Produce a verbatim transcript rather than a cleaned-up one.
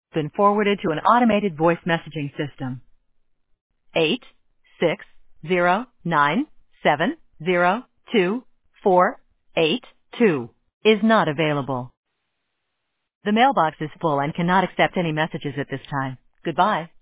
been forwarded to an automated voice messaging system. Eight six zero nine seven zero two four eight two is not available. The mailbox is full and cannot accept any messages at this time. Goodbye.